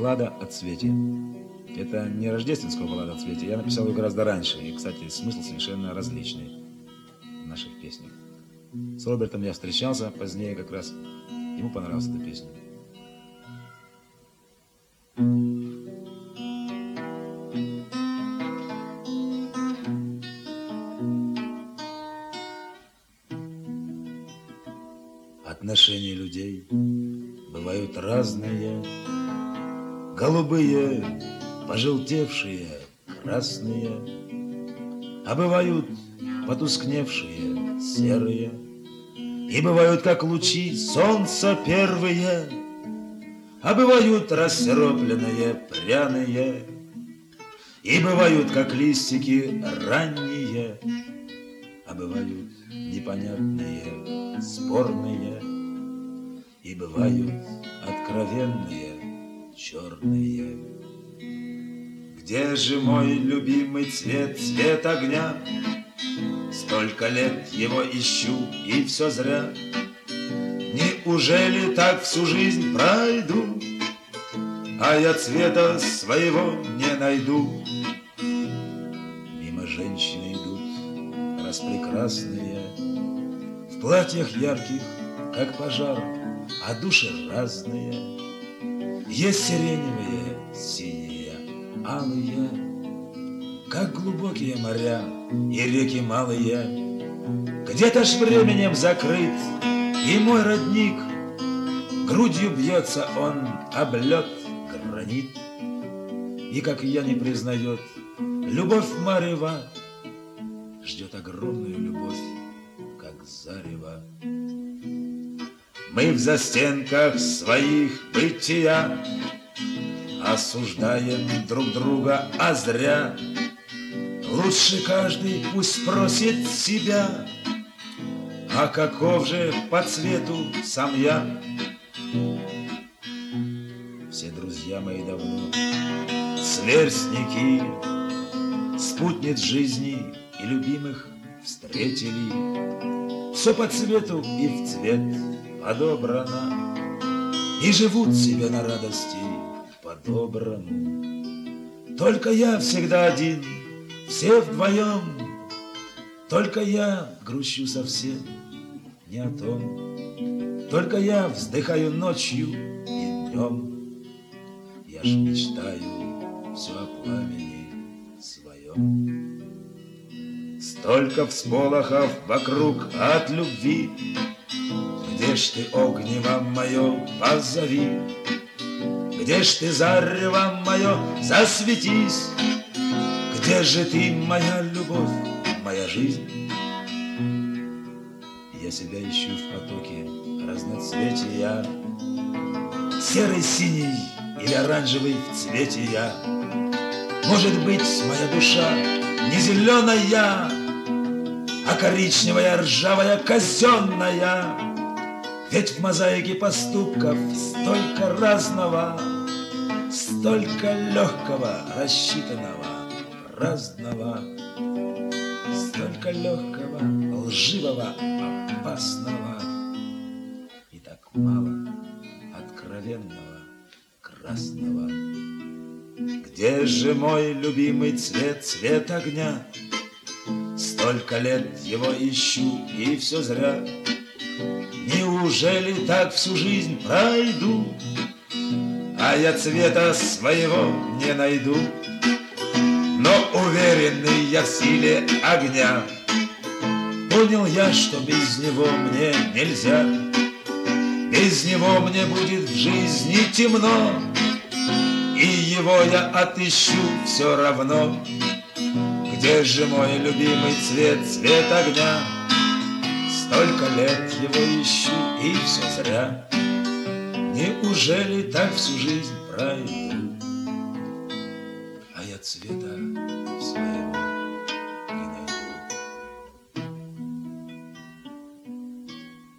Баллада о цвете. Это не рождественская баллада о цвете. Я написал ее гораздо раньше. И, кстати, смысл совершенно различный в наших песнях. С Робертом я встречался позднее как раз. Ему понравилась эта песня. Отношения людей бывают разные. Голубые, пожелтевшие, красные, а бывают потускневшие, серые, и бывают, как лучи солнца первые, а бывают рассропленные, пряные, и бывают, как листики ранние, а бывают непонятные, спорные, и бывают откровенные, черные. Где же мой любимый цвет, цвет огня? Столько лет его ищу, и все зря. Неужели так всю жизнь пройду, а я цвета своего не найду? Мимо женщины идут распрекрасные, в платьях ярких, как пожар, а души разные. Есть сиреневые, синие, алые, как глубокие моря и реки малые. Где-то ж временем закрыт и мой родник, грудью бьется он об лед, гранит. И как я не признает, любовь марева ждет огромную любовь, как зарево. Мы в застенках своих бытия осуждаем друг друга, а зря. Лучше каждый пусть спросит себя, а каков же по цвету сам я? Все друзья мои давно сверстники, спутниц жизни и любимых встретили. Все по цвету и в цвет подобрано, и живут себе на радости по-доброму. Только я всегда один, все вдвоем, только я грущу совсем не о том. Только я вздыхаю ночью и днем, я ж мечтаю все о пламени своем. Столько всполохов вокруг от любви, где ж ты, огнево мое, позови? Где ж ты, зарево мое, засветись? Где же ты, моя любовь, моя жизнь? Я себя ищу в потоке разноцветия, серый, синий или оранжевый в цвете я. Может быть, моя душа не зеленая, а коричневая, ржавая, казенная. Ведь в мозаике поступков столько разного, столько легкого, рассчитанного, разного, столько легкого, лживого, опасного, и так мало откровенного, красного. Где же мой любимый цвет, цвет огня? Столько лет его ищу, и все зря. Неужели так всю жизнь пройду, а я цвета своего не найду? Но уверенный я в силе огня, понял я, что без него мне нельзя. Без него мне будет в жизни темно, и его я отыщу все равно. Где же мой любимый цвет, цвет огня? Столько лет его ищу, и все зря. Неужели так всю жизнь пройду, а я цвета